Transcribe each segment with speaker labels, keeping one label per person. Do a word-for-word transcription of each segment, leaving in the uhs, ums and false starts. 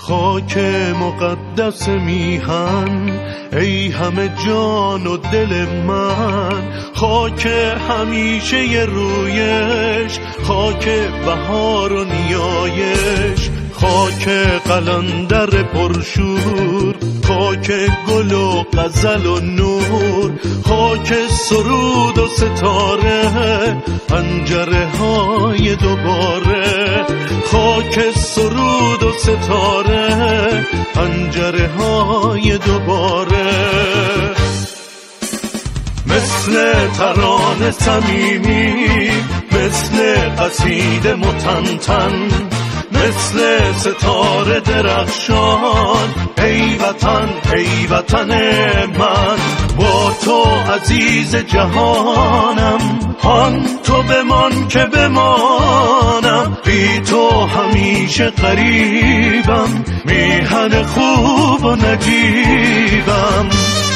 Speaker 1: خاک مقدس میهن ای همه جان و دل من، خاک همیشه ی رویش، خاک بهار و نیایش، خاک قلندر پرشور، خاک گل و غزل و نور، خاک سرود و ستاره، پنجره های دوباره، خاک سرود و ستاره، پنجره های دوباره. مثل ترانه صمیمی، مثل قصیده متنتن، مثل ستاره درخشان، ای وطن ای وطن من، با تو عزیز جهانم، هان تو بمان که بمانم، بی تو همیشه غریبم، میهن خوب و نجیبم.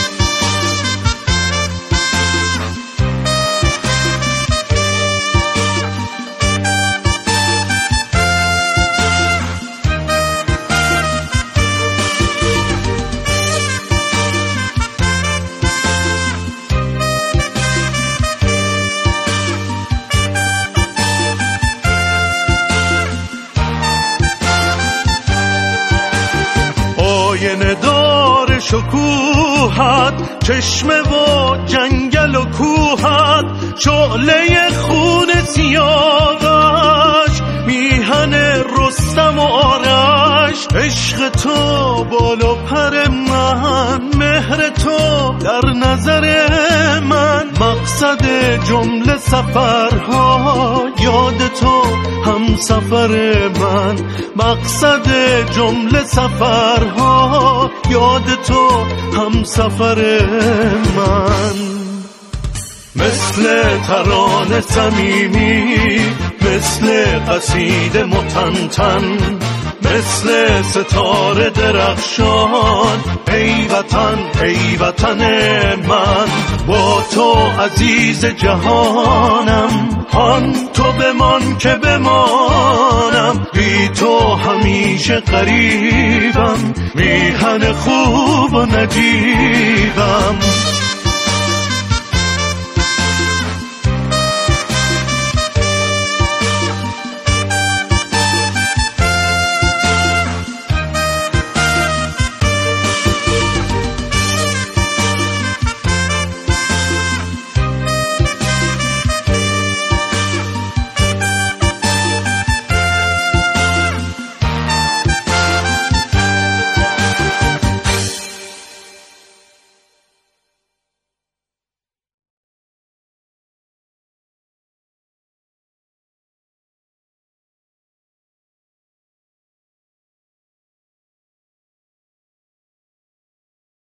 Speaker 1: آینه دار شکوهت، چشمه و جنگل و کوهت، شعله خون سیاوش، میهن رستم و آرش، عشق تو بال و پر من، مهر تو در نظر من، مقصد جمله سفرها، یاد تو هم سفر من، مقصد جمله سفرها، یاد تو هم سفر من. مثل ترانه صمیمی، مثل قصیده متنتن، مثل ستاره درخشان، ای وطن ای وطن من، با تو عزیز جهانم، هان تو بمان که بمانم، بی تو همیشه غریبم، میهن خوب و نجیبم.